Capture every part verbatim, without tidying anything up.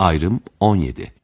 Ayrım on yedi.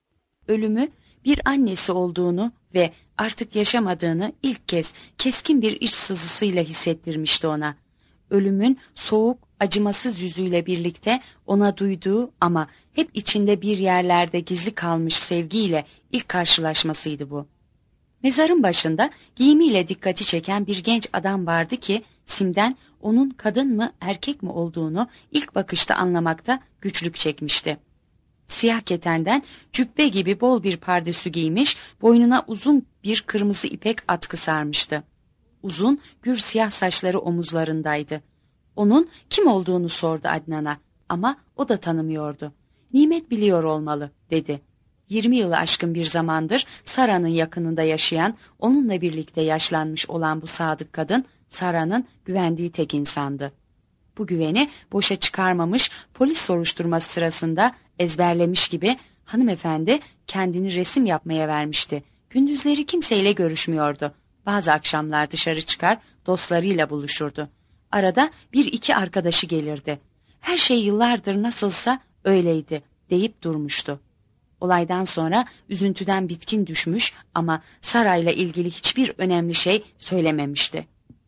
Ölümü bir annesi olduğunu ve artık yaşamadığını ilk kez keskin bir iç sızısıyla hissettirmişti ona. Ölümün soğuk, acımasız yüzüyle birlikte ona duyduğu ama hep içinde bir yerlerde gizli kalmış sevgiyle ilk karşılaşmasıydı bu. Mezarın başında giyimiyle dikkati çeken bir genç adam vardı ki Sim'den onun kadın mı erkek mi olduğunu ilk bakışta anlamakta güçlük çekmişti. Siyah ketenden cübbe gibi bol bir pardesü giymiş, boynuna uzun bir kırmızı ipek atkı sarmıştı. Uzun, gür siyah saçları omuzlarındaydı. Onun kim olduğunu sordu Adnan'a ama o da tanımıyordu. Nimet biliyor olmalı dedi. Yirmi yılı aşkın bir zamandır Sara'nın yakınında yaşayan, onunla birlikte yaşlanmış olan bu sadık kadın, Sara'nın güvendiği tek insandı. Bu güveni boşa çıkarmamış, polis soruşturması sırasında ezberlemiş gibi hanımefendi kendini resim yapmaya vermişti. Gündüzleri kimseyle görüşmüyordu. Bazı akşamlar dışarı çıkar, dostlarıyla buluşurdu. Arada bir iki arkadaşı gelirdi. Her şey yıllardır nasılsa öyleydi deyip durmuştu. Olaydan sonra üzüntüden bitkin düşmüş ama Sara'yla ilgili hiçbir önemli şey söylememişti.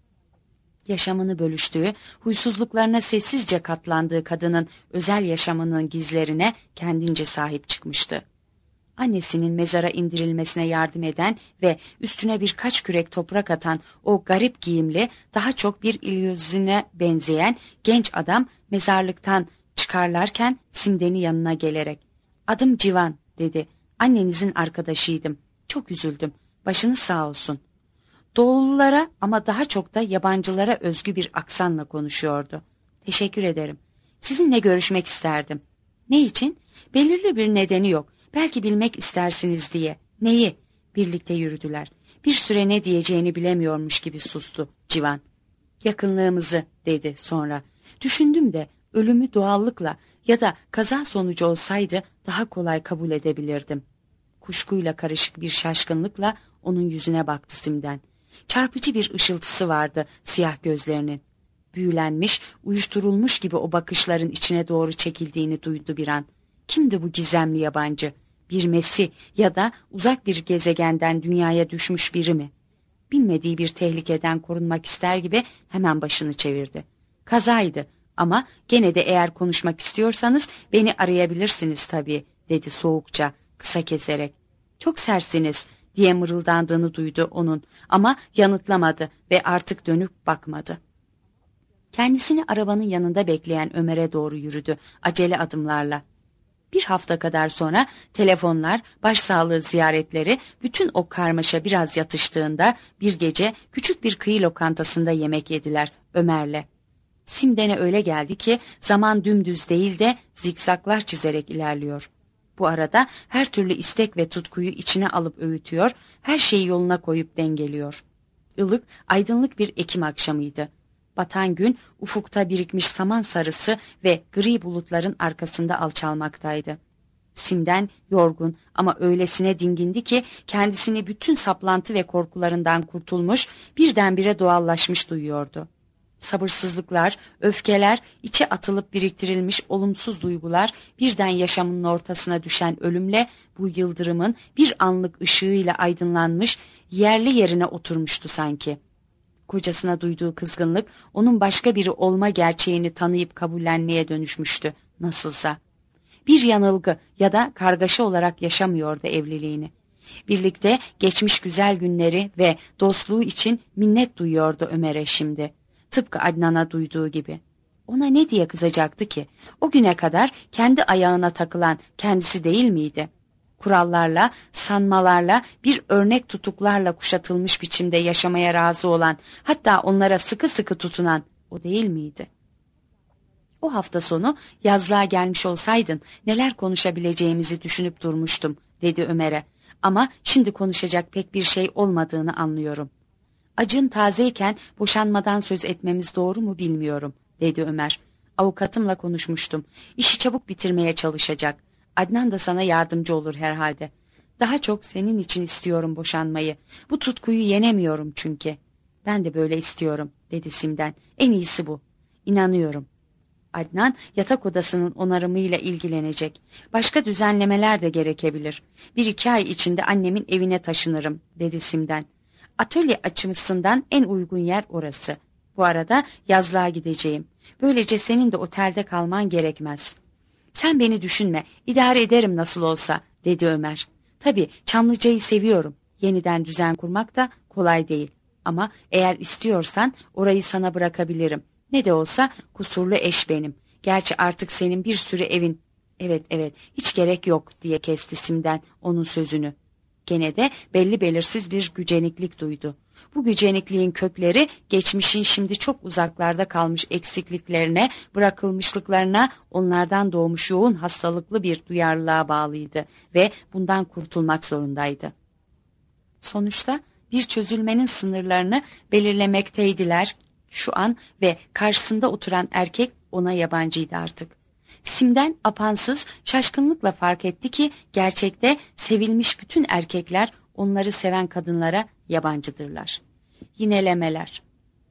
Yaşamını bölüştüğü, huysuzluklarına sessizce katlandığı kadının özel yaşamının gizlerine kendince sahip çıkmıştı. Annesinin mezara indirilmesine yardım eden ve üstüne birkaç kürek toprak atan o garip giyimli, daha çok bir illüzyona benzeyen genç adam mezarlıktan çıkarlarken Simden'in yanına gelerek "Adım Civan," dedi. "Annenizin arkadaşıydım. Çok üzüldüm. Başınız sağ olsun." Doğululara ama daha çok da yabancılara özgü bir aksanla konuşuyordu. "Teşekkür ederim. Sizinle görüşmek isterdim." "Ne için?" "Belirli bir nedeni yok. Belki bilmek istersiniz diye." "Neyi?" Birlikte yürüdüler. Bir süre ne diyeceğini bilemiyormuş gibi sustu Civan. "Yakınlığımızı," dedi sonra. "Düşündüm de ölümü doğallıkla ya da kaza sonucu olsaydı daha kolay kabul edebilirdim." Kuşkuyla karışık bir şaşkınlıkla onun yüzüne baktı Sim'den. Çarpıcı bir ışıltısı vardı siyah gözlerinin. Büyülenmiş, uyuşturulmuş gibi o bakışların içine doğru çekildiğini duydu bir an. Kimdi bu gizemli yabancı? Bir Mesih ya da uzak bir gezegenden dünyaya düşmüş biri mi? Bilmediği bir tehlikeden korunmak ister gibi hemen başını çevirdi. "Kazaydı ama gene de eğer konuşmak istiyorsanız beni arayabilirsiniz tabii," dedi soğukça, kısa keserek. "Çok sersiniz," diye mırıldandığını duydu onun ama yanıtlamadı ve artık dönüp bakmadı. Kendisini arabanın yanında bekleyen Ömer'e doğru yürüdü acele adımlarla. Bir hafta kadar sonra telefonlar, başsağlığı ziyaretleri, bütün o karmaşa biraz yatıştığında bir gece küçük bir kıyı lokantasında yemek yediler Ömer'le. Simden'e öyle geldi ki zaman dümdüz değil de zikzaklar çizerek ilerliyor. Bu arada her türlü istek ve tutkuyu içine alıp öğütüyor, her şeyi yoluna koyup dengeliyor. Ilık, aydınlık bir Ekim akşamıydı. Batan gün ufukta birikmiş saman sarısı ve gri bulutların arkasında alçalmaktaydı. Simden yorgun ama öylesine dingindi ki kendisini bütün saplantı ve korkularından kurtulmuş, birdenbire doğallaşmış duyuyordu. Sabırsızlıklar, öfkeler, içe atılıp biriktirilmiş olumsuz duygular birden yaşamının ortasına düşen ölümle bu yıldırımın bir anlık ışığıyla aydınlanmış, yerli yerine oturmuştu sanki. Kocasına duyduğu kızgınlık onun başka biri olma gerçeğini tanıyıp kabullenmeye dönüşmüştü nasılsa. Bir yanılgı ya da kargaşa olarak yaşamıyordu evliliğini. Birlikte geçmiş güzel günleri ve dostluğu için minnet duyuyordu Ömer'e şimdi. Tıpkı Adnan'a duyduğu gibi. Ona ne diye kızacaktı ki? O güne kadar kendi ayağına takılan kendisi değil miydi? Kurallarla, sanmalarla, bir örnek tutuklarla kuşatılmış biçimde yaşamaya razı olan, hatta onlara sıkı sıkı tutunan o değil miydi? O hafta sonu yazlığa gelmiş olsaydın neler konuşabileceğimizi düşünüp durmuştum, dedi Ömer'e. Ama şimdi konuşacak pek bir şey olmadığını anlıyorum. Acın tazeyken boşanmadan söz etmemiz doğru mu bilmiyorum, dedi Ömer. Avukatımla konuşmuştum. İşi çabuk bitirmeye çalışacak. Adnan da sana yardımcı olur herhalde. Daha çok senin için istiyorum boşanmayı. Bu tutkuyu yenemiyorum çünkü. Ben de böyle istiyorum, dedi Simden. En iyisi bu. İnanıyorum. Adnan yatak odasının onarımıyla ilgilenecek. Başka düzenlemeler de gerekebilir. Bir iki ay içinde annemin evine taşınırım, dedi Sim'den. Atölye açısından en uygun yer orası. Bu arada yazlığa gideceğim. Böylece senin de otelde kalman gerekmez. Sen beni düşünme, idare ederim nasıl olsa, dedi Ömer. Tabii Çamlıca'yı seviyorum. Yeniden düzen kurmak da kolay değil. Ama eğer istiyorsan orayı sana bırakabilirim. Ne de olsa kusurlu eş benim. Gerçi artık senin bir sürü evin. Evet evet, hiç gerek yok, diye kesti Sim'den onun sözünü. Gene de belli belirsiz bir güceniklik duydu. Bu gücenikliğin kökleri geçmişin şimdi çok uzaklarda kalmış eksikliklerine, bırakılmışlıklarına, onlardan doğmuş yoğun hastalıklı bir duyarlılığa bağlıydı ve bundan kurtulmak zorundaydı. Sonuçta bir çözülmenin sınırlarını belirlemekteydiler şu an ve karşısında oturan erkek ona yabancıydı artık. Sim'den apansız şaşkınlıkla fark etti ki gerçekte sevilmiş bütün erkekler onları seven kadınlara yabancıdırlar. Yinelemeler.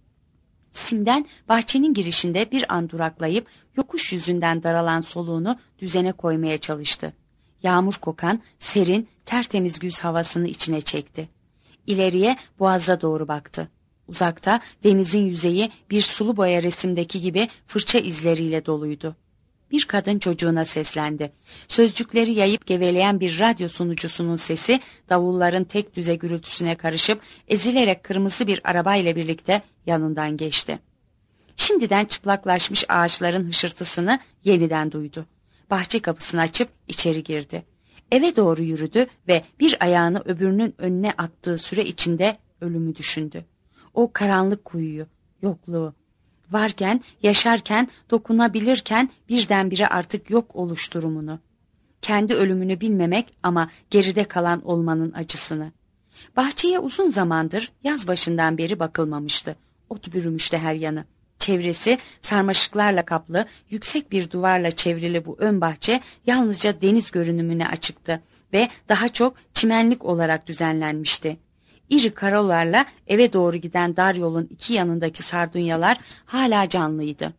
Sim'den bahçenin girişinde bir an duraklayıp yokuş yüzünden daralan soluğunu düzene koymaya çalıştı. Yağmur kokan, serin, tertemiz güz havasını içine çekti. İleriye boğaza doğru baktı. Uzakta denizin yüzeyi bir sulu boya resimdeki gibi fırça izleriyle doluydu. Bir kadın çocuğuna seslendi. Sözcükleri yayıp geveleyen bir radyo sunucusunun sesi davulların tek düze gürültüsüne karışıp ezilerek kırmızı bir arabayla birlikte yanından geçti. Şimdiden çıplaklaşmış ağaçların hışırtısını yeniden duydu. Bahçe kapısını açıp içeri girdi. Eve doğru yürüdü ve bir ayağını öbürünün önüne attığı süre içinde ölümü düşündü. O karanlık kuyuyu, yokluğu, varken, yaşarken, dokunabilirken birdenbire artık yok oluş durumunu. Kendi ölümünü bilmemek ama geride kalan olmanın acısını. Bahçeye uzun zamandır yaz başından beri bakılmamıştı. Ot bürümüştü her yanı. Çevresi sarmaşıklarla kaplı, yüksek bir duvarla çevrili bu ön bahçe yalnızca deniz görünümüne açıktı ve daha çok çimenlik olarak düzenlenmişti. İri karolarla eve doğru giden dar yolun iki yanındaki sardunyalar hala canlıydı.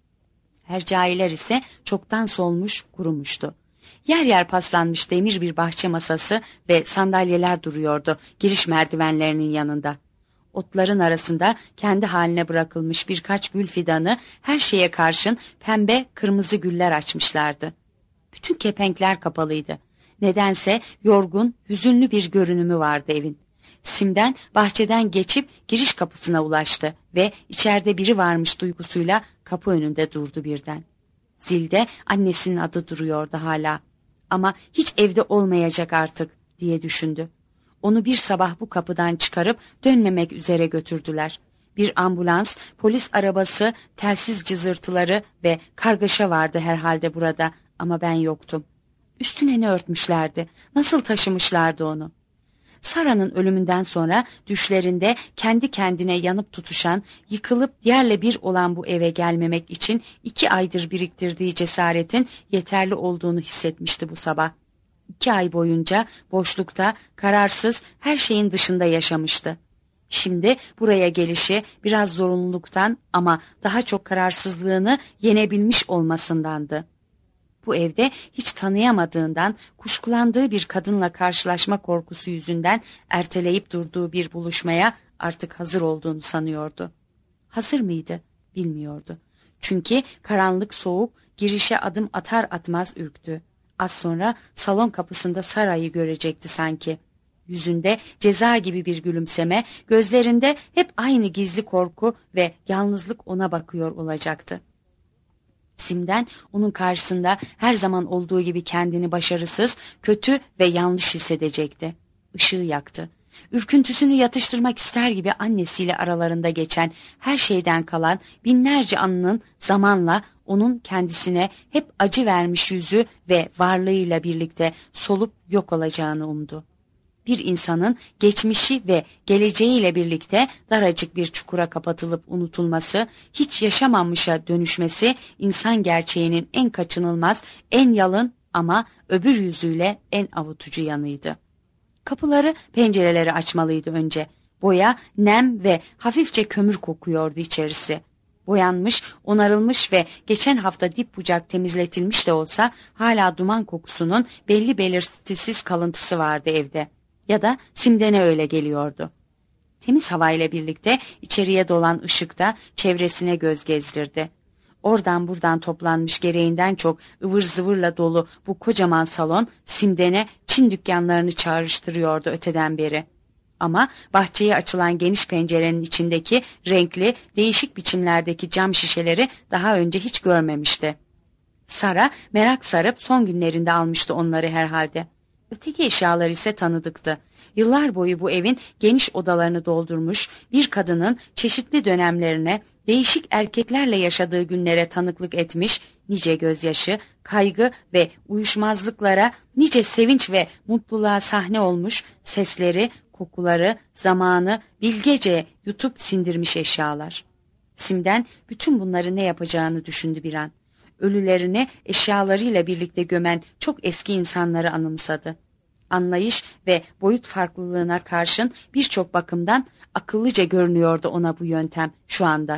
Hercailer ise çoktan solmuş, kurumuştu. Yer yer paslanmış demir bir bahçe masası ve sandalyeler duruyordu giriş merdivenlerinin yanında. Otların arasında kendi haline bırakılmış birkaç gül fidanı her şeye karşın pembe kırmızı güller açmışlardı. Bütün kepenkler kapalıydı. Nedense yorgun, hüzünlü bir görünümü vardı evin. Sim'den bahçeden geçip giriş kapısına ulaştı ve içeride biri varmış duygusuyla kapı önünde durdu birden. Zilde annesinin adı duruyordu hala. Ama hiç evde olmayacak artık diye düşündü. Onu bir sabah bu kapıdan çıkarıp dönmemek üzere götürdüler. Bir ambulans, polis arabası, telsiz cızırtıları ve kargaşa vardı herhalde burada ama ben yoktum. Üstüne ne örtmüşlerdi, nasıl taşımışlardı onu? Sara'nın ölümünden sonra düşlerinde kendi kendine yanıp tutuşan, yıkılıp yerle bir olan bu eve gelmemek için iki aydır biriktirdiği cesaretin yeterli olduğunu hissetmişti bu sabah. İki ay boyunca boşlukta, kararsız, her şeyin dışında yaşamıştı. Şimdi buraya gelişi biraz zorunluluktan ama daha çok kararsızlığını yenebilmiş olmasındandı. Bu evde hiç tanıyamadığından, kuşkulandığı bir kadınla karşılaşma korkusu yüzünden erteleyip durduğu bir buluşmaya artık hazır olduğunu sanıyordu. Hazır mıydı? Bilmiyordu. Çünkü karanlık soğuk girişe adım atar atmaz ürktü. Az sonra salon kapısında Sara'yı görecekti sanki. Yüzünde ceza gibi bir gülümseme, gözlerinde hep aynı gizli korku ve yalnızlık ona bakıyor olacaktı. Sim'den onun karşısında her zaman olduğu gibi kendini başarısız, kötü ve yanlış hissedecekti. Işığı yaktı. Ürküntüsünü yatıştırmak ister gibi annesiyle aralarında geçen her şeyden kalan binlerce anının zamanla onun kendisine hep acı vermiş yüzü ve varlığıyla birlikte solup yok olacağını umdu. Bir insanın geçmişi ve geleceğiyle birlikte daracık bir çukura kapatılıp unutulması, hiç yaşamamışa dönüşmesi insan gerçeğinin en kaçınılmaz, en yalın ama öbür yüzüyle en avutucu yanıydı. Kapıları, pencereleri açmalıydı önce. Boya, nem ve hafifçe kömür kokuyordu içerisi. Boyanmış, onarılmış ve geçen hafta dip bucak temizletilmiş de olsa hala duman kokusunun belli belirtisiz kalıntısı vardı evde. Ya da Simden'e öyle geliyordu. Temiz havayla birlikte içeriye dolan ışık da çevresine göz gezdirdi. Oradan buradan toplanmış gereğinden çok ıvır zıvırla dolu bu kocaman salon Simden'e Çin dükkanlarını çağrıştırıyordu öteden beri. Ama bahçeye açılan geniş pencerenin içindeki renkli, değişik biçimlerdeki cam şişeleri daha önce hiç görmemişti. Sara merak sarıp son günlerinde almıştı onları herhalde. Öteki eşyalar ise tanıdıktı. Yıllar boyu bu evin geniş odalarını doldurmuş, bir kadının çeşitli dönemlerine, değişik erkeklerle yaşadığı günlere tanıklık etmiş, nice gözyaşı, kaygı ve uyuşmazlıklara, nice sevinç ve mutluluğa sahne olmuş, sesleri, kokuları, zamanı bilgece yutup sindirmiş eşyalar. Simden bütün bunları ne yapacağını düşündü bir an. Ölülerini eşyalarıyla birlikte gömen çok eski insanları anımsadı. Anlayış ve boyut farklılığına karşın birçok bakımdan akıllıca görünüyordu ona bu yöntem şu anda.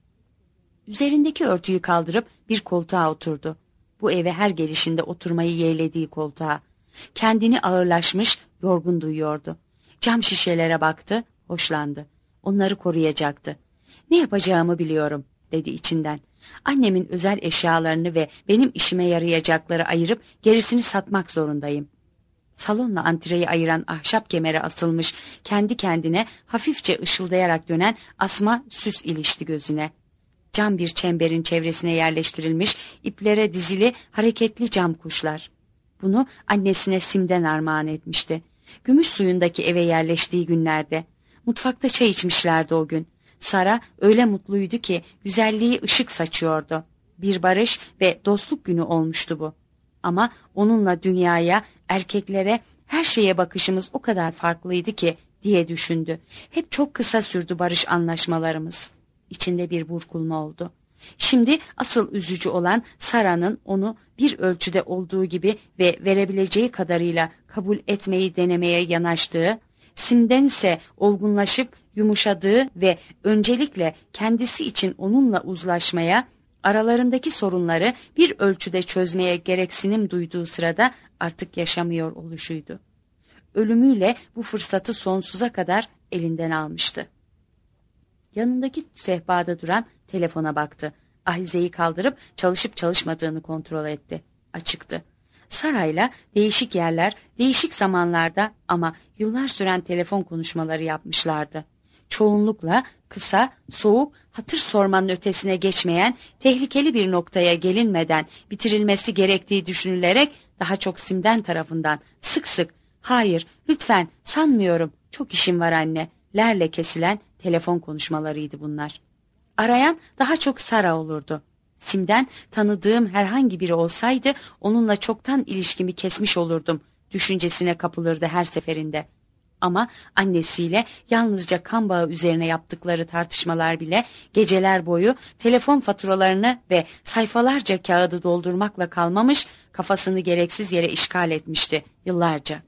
Üzerindeki örtüyü kaldırıp bir koltuğa oturdu. Bu eve her gelişinde oturmayı yeğlediği koltuğa. Kendini ağırlaşmış, yorgun duyuyordu. Cam şişelere baktı, hoşlandı. Onları koruyacaktı. Ne yapacağımı biliyorum, dedi içinden. Annemin özel eşyalarını ve benim işime yarayacakları ayırıp gerisini satmak zorundayım. Salonla antreyi ayıran ahşap kemere asılmış, kendi kendine hafifçe ışıldayarak dönen asma süs ilişti gözüne. Cam bir çemberin çevresine yerleştirilmiş, iplere dizili hareketli cam kuşlar. Bunu annesine Sim'den armağan etmişti. Gümüş suyundaki eve yerleştiği günlerde. Mutfakta çay içmişlerdi o gün. Sara öyle mutluydu ki güzelliği ışık saçıyordu. Bir barış ve dostluk günü olmuştu bu. Ama onunla dünyaya, erkeklere, her şeye bakışımız o kadar farklıydı ki diye düşündü. Hep çok kısa sürdü barış anlaşmalarımız. İçinde bir burkulma oldu. Şimdi asıl üzücü olan Sara'nın onu bir ölçüde olduğu gibi ve verebileceği kadarıyla kabul etmeyi denemeye yanaştığı, Sim'den ise olgunlaşıp yumuşadığı ve öncelikle kendisi için onunla uzlaşmaya, aralarındaki sorunları bir ölçüde çözmeye gereksinim duyduğu sırada artık yaşamıyor oluşuydu. Ölümüyle bu fırsatı sonsuza kadar elinden almıştı. Yanındaki sehpada duran telefona baktı. Ahizeyi kaldırıp çalışıp çalışmadığını kontrol etti. Açıktı. Sarayla değişik yerler, değişik zamanlarda ama yıllar süren telefon konuşmaları yapmışlardı. Çoğunlukla kısa, soğuk, hatır sormanın ötesine geçmeyen, tehlikeli bir noktaya gelinmeden bitirilmesi gerektiği düşünülerek daha çok Sim'den tarafından sık sık "Hayır, lütfen, sanmıyorum, çok işim var anne" lerle kesilen telefon konuşmalarıydı bunlar. Arayan daha çok Sara olurdu. Sim'den tanıdığım herhangi biri olsaydı onunla çoktan ilişkimi kesmiş olurdum düşüncesine kapılırdı her seferinde. Ama annesiyle yalnızca kan bağı üzerine yaptıkları tartışmalar bile geceler boyu telefon faturalarını ve sayfalarca kağıdı doldurmakla kalmamış, kafasını gereksiz yere işgal etmişti yıllarca.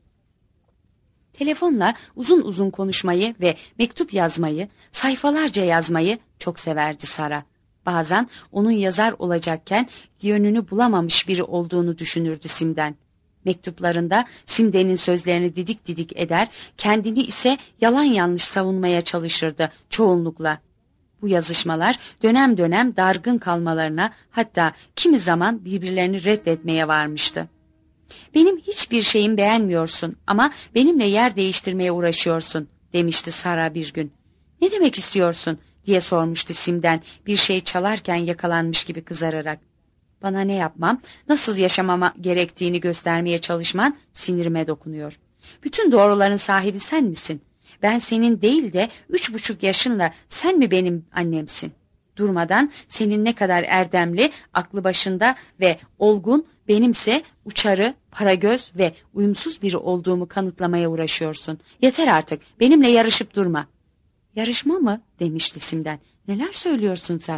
Telefonla uzun uzun konuşmayı ve mektup yazmayı, sayfalarca yazmayı çok severdi Sara. Bazen onun yazar olacakken yönünü bulamamış biri olduğunu düşünürdü Sim'den. Mektuplarında Sim'denin sözlerini didik didik eder, kendini ise yalan yanlış savunmaya çalışırdı çoğunlukla. Bu yazışmalar dönem dönem dargın kalmalarına, hatta kimi zaman birbirlerini reddetmeye varmıştı. "Benim hiçbir şeyimi beğenmiyorsun ama benimle yer değiştirmeye uğraşıyorsun," demişti Sara bir gün. "Ne demek istiyorsun?" diye sormuştu Sim'den bir şey çalarken yakalanmış gibi kızararak. "Bana ne yapmam, nasıl yaşamama gerektiğini göstermeye çalışman sinirime dokunuyor. Bütün doğruların sahibi sen misin? Ben senin değil de üç buçuk yaşınla sen mi benim annemsin? Durmadan senin ne kadar erdemli, aklı başında ve olgun, benimse uçarı, paragöz ve uyumsuz biri olduğumu kanıtlamaya uğraşıyorsun. Yeter artık, benimle yarışıp durma." "Yarışma mı?" demişti Sim'den. "Neler söylüyorsun sen?"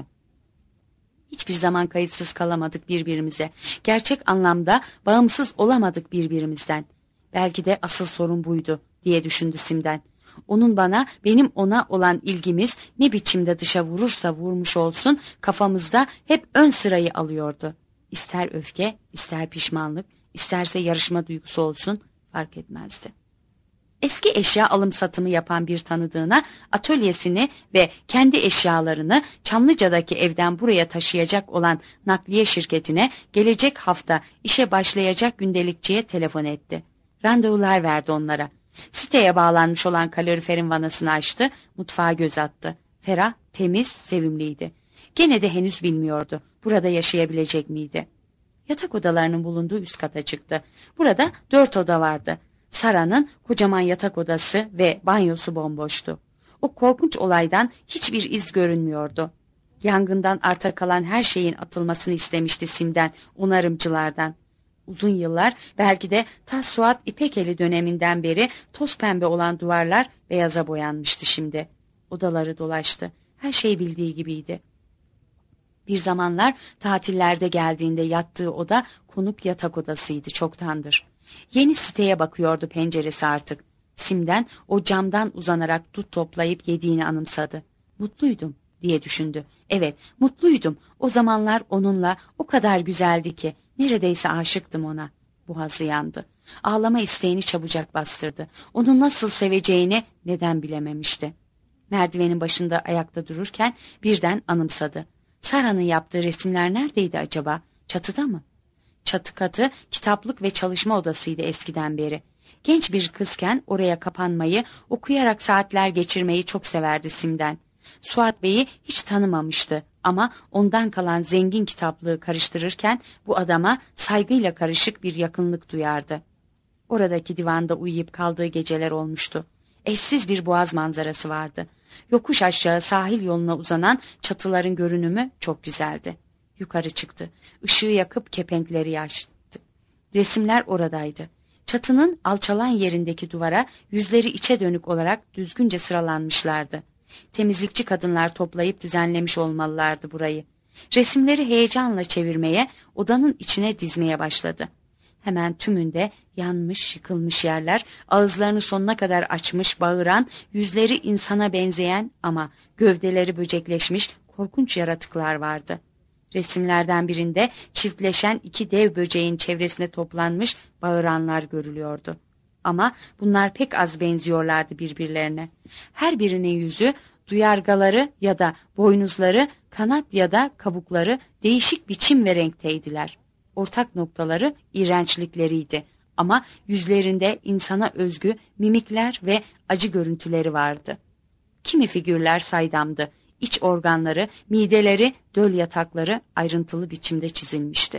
Hiçbir zaman kayıtsız kalamadık birbirimize. Gerçek anlamda bağımsız olamadık birbirimizden. Belki de asıl sorun buydu diye düşündü Sim'den. Onun bana, benim ona olan ilgimiz ne biçimde dışa vurursa vurmuş olsun kafamızda hep ön sırayı alıyordu. İster öfke, ister pişmanlık, isterse yarışma duygusu olsun fark etmezdi. Eski eşya alım satımı yapan bir tanıdığına atölyesini ve kendi eşyalarını Çamlıca'daki evden buraya taşıyacak olan nakliye şirketine gelecek hafta işe başlayacak gündelikçiye telefon etti. Randevular verdi onlara. Siteye bağlanmış olan kaloriferin vanasını açtı, mutfağa göz attı. Ferah, temiz, sevimliydi. Gene de henüz bilmiyordu, burada yaşayabilecek miydi? Yatak odalarının bulunduğu üst kata çıktı. Burada dört oda vardı. Sara'nın kocaman yatak odası ve banyosu bomboştu. O korkunç olaydan hiçbir iz görünmüyordu. Yangından arta kalan her şeyin atılmasını istemişti Sim'den, onarımcılardan. Uzun yıllar, belki de ta Suat İpekeli döneminden beri toz pembe olan duvarlar beyaza boyanmıştı şimdi. Odaları dolaştı. Her şey bildiği gibiydi. Bir zamanlar tatillerde geldiğinde yattığı oda konuk yatak odasıydı çoktandır. Yeni siteye bakıyordu penceresi artık. Sim'den o camdan uzanarak dut toplayıp yediğini anımsadı. Mutluydum diye düşündü. Evet, mutluydum. O zamanlar onunla o kadar güzeldi ki neredeyse aşıktım ona. Boğazı yandı. Ağlama isteğini çabucak bastırdı. Onu nasıl seveceğini neden bilememişti. Merdivenin başında ayakta dururken birden anımsadı. Sara'nın yaptığı resimler neredeydi acaba? Çatıda mı? Çatı katı kitaplık ve çalışma odasıydı eskiden beri. Genç bir kızken oraya kapanmayı, okuyarak saatler geçirmeyi çok severdi Sim'den. Suat Bey'i hiç tanımamıştı ama ondan kalan zengin kitaplığı karıştırırken bu adama saygıyla karışık bir yakınlık duyardı. Oradaki divanda uyuyup kaldığı geceler olmuştu. Eşsiz bir boğaz manzarası vardı. Yokuş aşağı sahil yoluna uzanan çatıların görünümü çok güzeldi. Yukarı çıktı. Işığı yakıp kepenkleri açtı. Resimler oradaydı. Çatının alçalan yerindeki duvara yüzleri içe dönük olarak düzgünce sıralanmışlardı. Temizlikçi kadınlar toplayıp düzenlemiş olmalılardı burayı. Resimleri heyecanla çevirmeye, odanın içine dizmeye başladı. Hemen tümünde yanmış, yıkılmış yerler, ağızlarını sonuna kadar açmış, bağıran, yüzleri insana benzeyen ama gövdeleri böcekleşmiş korkunç yaratıklar vardı. Resimlerden birinde çiftleşen iki dev böceğin çevresine toplanmış bağıranlar görülüyordu. Ama bunlar pek az benziyorlardı birbirlerine. Her birinin yüzü, duyargaları ya da boynuzları, kanat ya da kabukları değişik biçim ve renkteydiler. Ortak noktaları iğrençlikleriydi ama yüzlerinde insana özgü mimikler ve acı görüntüleri vardı. Kimi figürler saydamdı. İç organları, mideleri, döl yatakları ayrıntılı biçimde çizilmişti.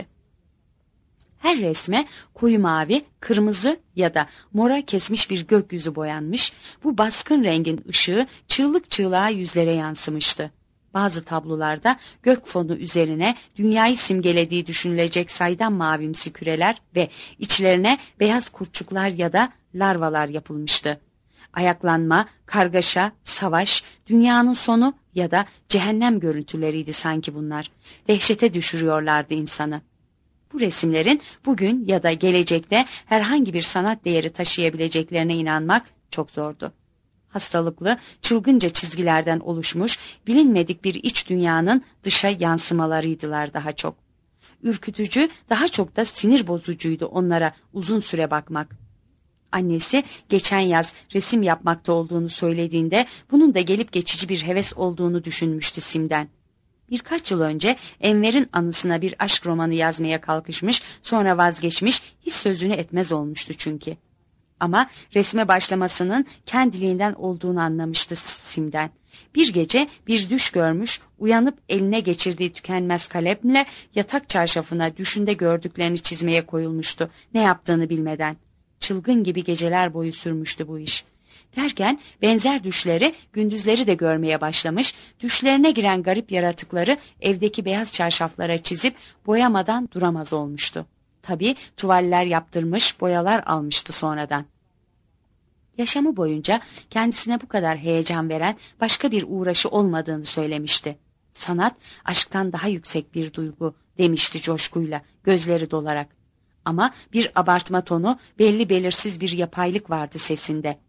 Her resme koyu mavi, kırmızı ya da mora kesmiş bir gökyüzü boyanmış, bu baskın rengin ışığı çığlık çığlığa yüzlere yansımıştı. Bazı tablolarda gök fonu üzerine dünyayı simgelediği düşünülecek saydam mavimsi küreler ve içlerine beyaz kurtçuklar ya da larvalar yapılmıştı. Ayaklanma, kargaşa, savaş, dünyanın sonu ya da cehennem görüntüleriydi sanki bunlar. Dehşete düşürüyorlardı insanı. Bu resimlerin bugün ya da gelecekte herhangi bir sanat değeri taşıyabileceklerine inanmak çok zordu. Hastalıklı, çılgınca çizgilerden oluşmuş, bilinmedik bir iç dünyanın dışa yansımalarıydılar daha çok. Ürkütücü, daha çok da sinir bozucuydu onlara uzun süre bakmak. Annesi geçen yaz resim yapmakta olduğunu söylediğinde bunun da gelip geçici bir heves olduğunu düşünmüştü Sim'den. Birkaç yıl önce Enver'in anısına bir aşk romanı yazmaya kalkışmış, sonra vazgeçmiş, hiç sözünü etmez olmuştu çünkü. Ama resme başlamasının kendiliğinden olduğunu anlamıştı Sim'den. Bir gece bir düş görmüş, uyanıp eline geçirdiği tükenmez kalemle yatak çarşafına düşünde gördüklerini çizmeye koyulmuştu, ne yaptığını bilmeden. Çılgın gibi geceler boyu sürmüştü bu iş. Derken benzer düşleri gündüzleri de görmeye başlamış, düşlerine giren garip yaratıkları evdeki beyaz çarşaflara çizip boyamadan duramaz olmuştu. Tabii tuvaller yaptırmış, boyalar almıştı sonradan. Yaşamı boyunca kendisine bu kadar heyecan veren başka bir uğraşı olmadığını söylemişti. Sanat, aşktan daha yüksek bir duygu demişti coşkuyla, gözleri dolarak. Ama bir abartma tonu, belli belirsiz bir yapaylık vardı sesinde.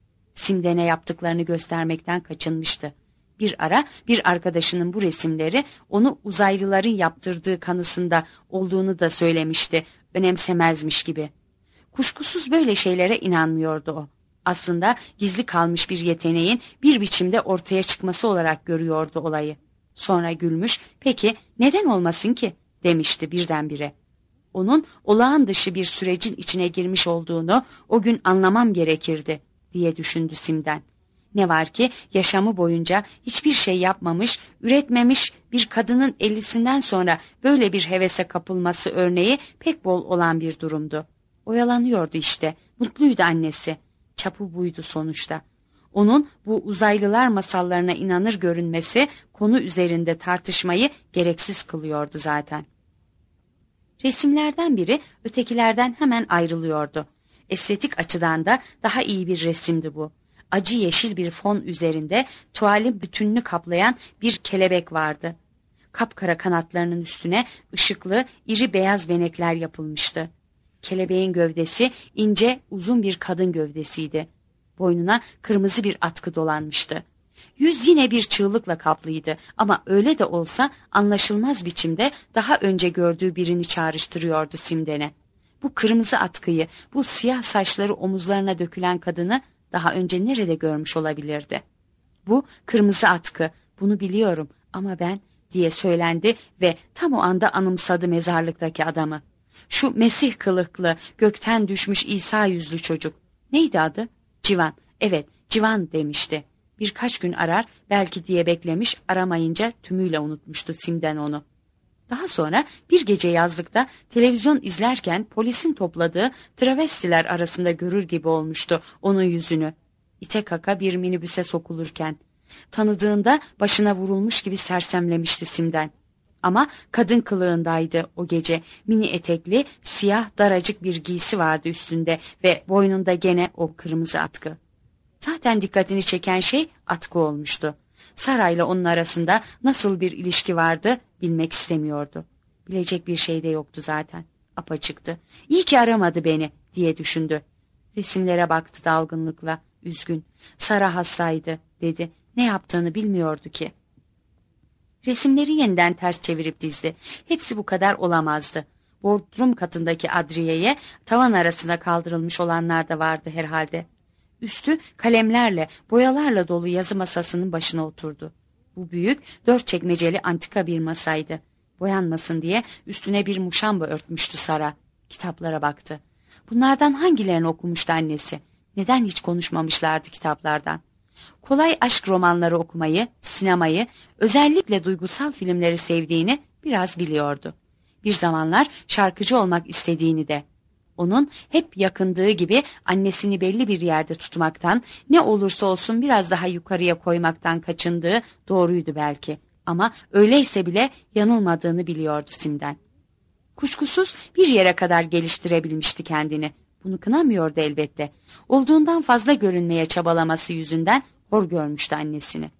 Simden'e yaptıklarını göstermekten kaçınmıştı. Bir ara bir arkadaşının bu resimleri onu uzaylıların yaptırdığı kanısında olduğunu da söylemişti, önemsemezmiş gibi. Kuşkusuz böyle şeylere inanmıyordu o. Aslında gizli kalmış bir yeteneğin bir biçimde ortaya çıkması olarak görüyordu olayı. Sonra gülmüş, peki neden olmasın ki demişti birdenbire. Onun olağan dışı bir sürecin içine girmiş olduğunu o gün anlamam gerekirdi diye düşündü Simden. Ne var ki yaşamı boyunca hiçbir şey yapmamış, üretmemiş bir kadının ellisinden sonra böyle bir hevese kapılması örneği pek bol olan bir durumdu. Oyalanıyordu işte, mutluydu annesi. Çapı buydu sonuçta. Onun bu uzaylılar masallarına inanır görünmesi konu üzerinde tartışmayı gereksiz kılıyordu zaten. Resimlerden biri ötekilerden hemen ayrılıyordu. Estetik açıdan da daha iyi bir resimdi bu. Acı yeşil bir fon üzerinde tuvalin bütününü kaplayan bir kelebek vardı. Kapkara kanatlarının üstüne ışıklı, iri beyaz benekler yapılmıştı. Kelebeğin gövdesi ince, uzun bir kadın gövdesiydi. Boynuna kırmızı bir atkı dolanmıştı. Yüz yine bir çığlıkla kaplıydı ama öyle de olsa anlaşılmaz biçimde daha önce gördüğü birini çağrıştırıyordu Simden'e. Bu kırmızı atkıyı, bu siyah saçları omuzlarına dökülen kadını daha önce nerede görmüş olabilirdi? Bu kırmızı atkı, bunu biliyorum ama ben diye söylendi ve tam o anda anımsadı mezarlıktaki adamı. Şu Mesih kılıklı, gökten düşmüş İsa yüzlü çocuk. Neydi adı? Civan. Evet, Civan demişti. Birkaç gün arar belki diye beklemiş, aramayınca tümüyle unutmuştu Simden onu. Daha sonra bir gece yazlıkta televizyon izlerken polisin topladığı travestiler arasında görür gibi olmuştu onun yüzünü. İte kaka bir minibüse sokulurken. Tanıdığında başına vurulmuş gibi sersemlemişti Simden. Ama kadın kılığındaydı o gece. Mini etekli, siyah daracık bir giysi vardı üstünde ve boynunda gene o kırmızı atkı. Zaten dikkatini çeken şey atkı olmuştu. Sarayla onun arasında nasıl bir ilişki vardı bilmek istemiyordu. Bilecek bir şey de yoktu zaten. Apaçıktı. İyi ki aramadı beni diye düşündü. Resimlere baktı dalgınlıkla, üzgün. Sara hastaydı dedi. Ne yaptığını bilmiyordu ki. Resimleri yeniden ters çevirip dizdi. Hepsi bu kadar olamazdı. Bodrum katındaki adriyeye tavan arasına kaldırılmış olanlar da vardı herhalde. Üstü kalemlerle, boyalarla dolu yazı masasının başına oturdu. Bu büyük, dört çekmeceli antika bir masaydı. Boyanmasın diye üstüne bir muşamba örtmüştü Sara. Kitaplara baktı. Bunlardan hangilerini okumuştu annesi? Neden hiç konuşmamışlardı kitaplardan? Kolay aşk romanları okumayı, sinemayı, özellikle duygusal filmleri sevdiğini biraz biliyordu. Bir zamanlar şarkıcı olmak istediğini de. Onun hep yakındığı gibi annesini belli bir yerde tutmaktan, ne olursa olsun biraz daha yukarıya koymaktan kaçındığı doğruydu belki. Ama öyleyse bile yanılmadığını biliyordu Simden. Kuşkusuz bir yere kadar geliştirebilmişti kendini. Bunu kınamıyordu elbette. Olduğundan fazla görünmeye çabalaması yüzünden hor görmüştü annesini.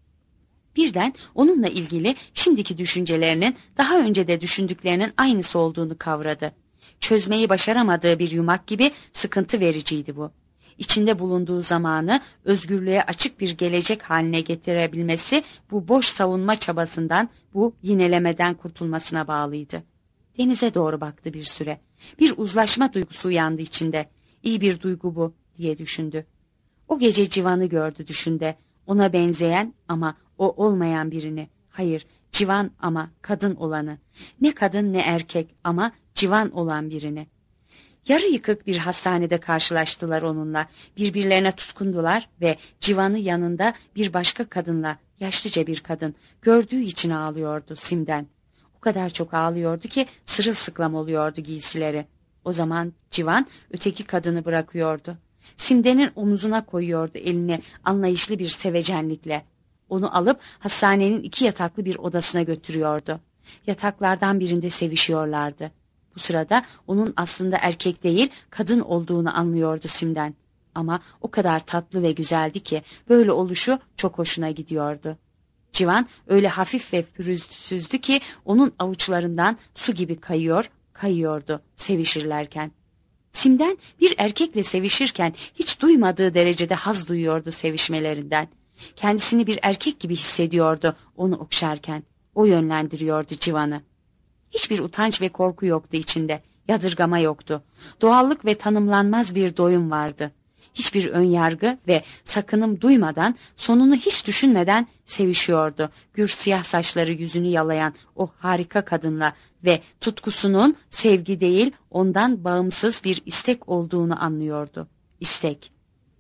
Birden onunla ilgili şimdiki düşüncelerinin daha önce de düşündüklerinin aynısı olduğunu kavradı. Çözmeyi başaramadığı bir yumak gibi sıkıntı vericiydi bu. İçinde bulunduğu zamanı özgürlüğe açık bir gelecek haline getirebilmesi bu boş savunma çabasından, bu yinelemeden kurtulmasına bağlıydı. Denize doğru baktı bir süre. Bir uzlaşma duygusu uyandı içinde. İyi bir duygu bu diye düşündü. O gece Civan'ı gördü düşünde. Ona benzeyen ama o olmayan birini. Hayır, Civan ama kadın olanı. Ne kadın ne erkek ama Civan olan birini. Yarı yıkık bir hastanede karşılaştılar onunla. Birbirlerine tutkundular ve Civan'ı yanında bir başka kadınla, yaşlıca bir kadın, gördüğü için ağlıyordu Simden. O kadar çok ağlıyordu ki sırılsıklam oluyordu giysileri. O zaman Civan öteki kadını bırakıyordu. Simden'in omuzuna koyuyordu elini anlayışlı bir sevecenlikle. Onu alıp hastanenin iki yataklı bir odasına götürüyordu. Yataklardan birinde sevişiyorlardı. Bu sırada onun aslında erkek değil kadın olduğunu anlıyordu Simden. Ama o kadar tatlı ve güzeldi ki böyle oluşu çok hoşuna gidiyordu. Civan öyle hafif ve pürüzsüzdü ki onun avuçlarından su gibi kayıyor, kayıyordu sevişirlerken. Sim'den bir erkekle sevişirken hiç duymadığı derecede haz duyuyordu sevişmelerinden. Kendisini bir erkek gibi hissediyordu onu okşarken. O yönlendiriyordu Civan'ı. Hiçbir utanç ve korku yoktu içinde, yadırgama yoktu. Doğallık ve tanımlanmaz bir doyum vardı. Hiçbir önyargı ve sakınım duymadan, sonunu hiç düşünmeden sevişiyordu. Gür siyah saçları yüzünü yalayan o harika kadınla ve tutkusunun sevgi değil, ondan bağımsız bir istek olduğunu anlıyordu. İstek.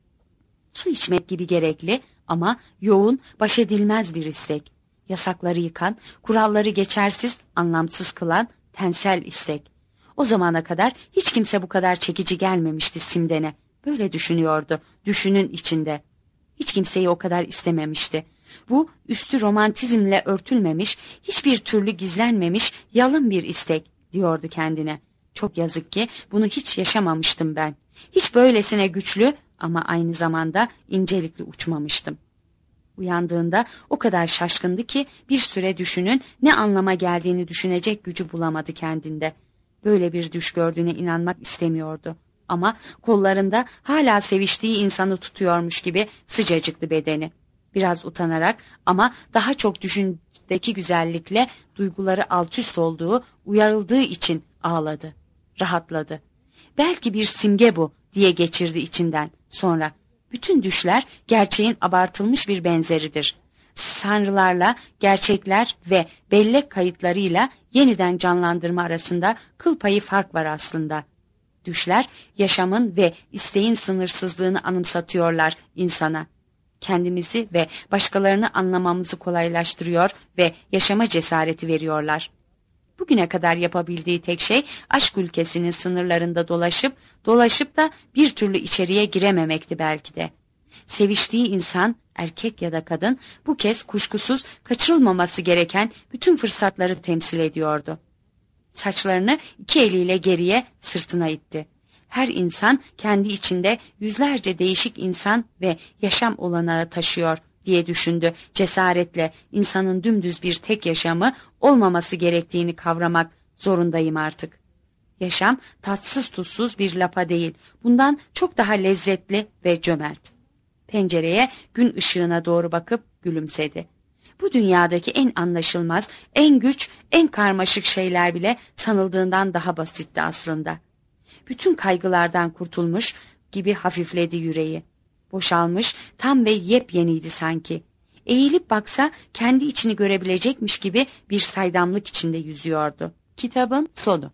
Su içmek gibi gerekli ama yoğun, baş edilmez bir istek. Yasakları yıkan, kuralları geçersiz, anlamsız kılan tensel istek. O zamana kadar hiç kimse bu kadar çekici gelmemişti Simden'e. Böyle düşünüyordu, düşünün içinde. Hiç kimseyi o kadar istememişti. Bu üstü romantizmle örtülmemiş, hiçbir türlü gizlenmemiş yalın bir istek, diyordu kendine. Çok yazık ki bunu hiç yaşamamıştım ben. Hiç böylesine güçlü ama aynı zamanda incelikli uçmamıştım. Uyandığında o kadar şaşkındı ki bir süre düşünün ne anlama geldiğini düşünecek gücü bulamadı kendinde. Böyle bir düş gördüğüne inanmak istemiyordu. Ama kollarında hala seviştiği insanı tutuyormuş gibi sıcacıktı bedeni. Biraz utanarak ama daha çok düşündeki güzellikle duyguları altüst olduğu, uyarıldığı için ağladı. Rahatladı. Belki bir simge bu diye geçirdi içinden. Sonra bütün düşler gerçeğin abartılmış bir benzeridir. Sanrılarla, gerçekler ve bellek kayıtlarıyla yeniden canlandırma arasında kıl payı fark var aslında. Düşler yaşamın ve isteğin sınırsızlığını anımsatıyorlar insana. Kendimizi ve başkalarını anlamamızı kolaylaştırıyor ve yaşama cesareti veriyorlar. Bugüne kadar yapabildiği tek şey aşk ülkesinin sınırlarında dolaşıp dolaşıp da bir türlü içeriye girememekti belki de. Seviştiği insan, erkek ya da kadın, bu kez kuşkusuz kaçırılmaması gereken bütün fırsatları temsil ediyordu. Saçlarını iki eliyle geriye sırtına itti. Her insan kendi içinde yüzlerce değişik insan ve yaşam olanağı taşıyor diye düşündü cesaretle. İnsanın dümdüz bir tek yaşamı olmaması gerektiğini kavramak zorundayım artık. Yaşam tatsız tuzsuz bir lapa değil, bundan çok daha lezzetli ve cömert. Pencereye gün ışığına doğru bakıp gülümsedi. Bu dünyadaki en anlaşılmaz, en güç, en karmaşık şeyler bile sanıldığından daha basitti aslında. Bütün kaygılardan kurtulmuş gibi hafifledi yüreği. Boşalmış, tam ve yepyeniydi sanki. Eğilip baksa kendi içini görebilecekmiş gibi bir saydamlık içinde yüzüyordu. Kitabın sonu.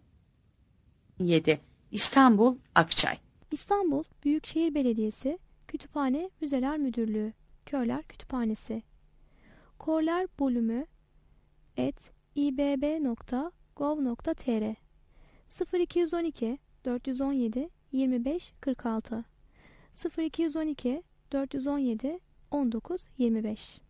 yedi. İstanbul, Akçay. İstanbul Büyükşehir Belediyesi Kütüphane Müzeler Müdürlüğü Körler Kütüphanesi Korler bölümü et ibb nokta gov nokta tr sıfır iki yüz on iki dört yüz on yedi yirmi beş kırk altı sıfır iki yüz on iki dört yüz on yedi on dokuz yirmi beş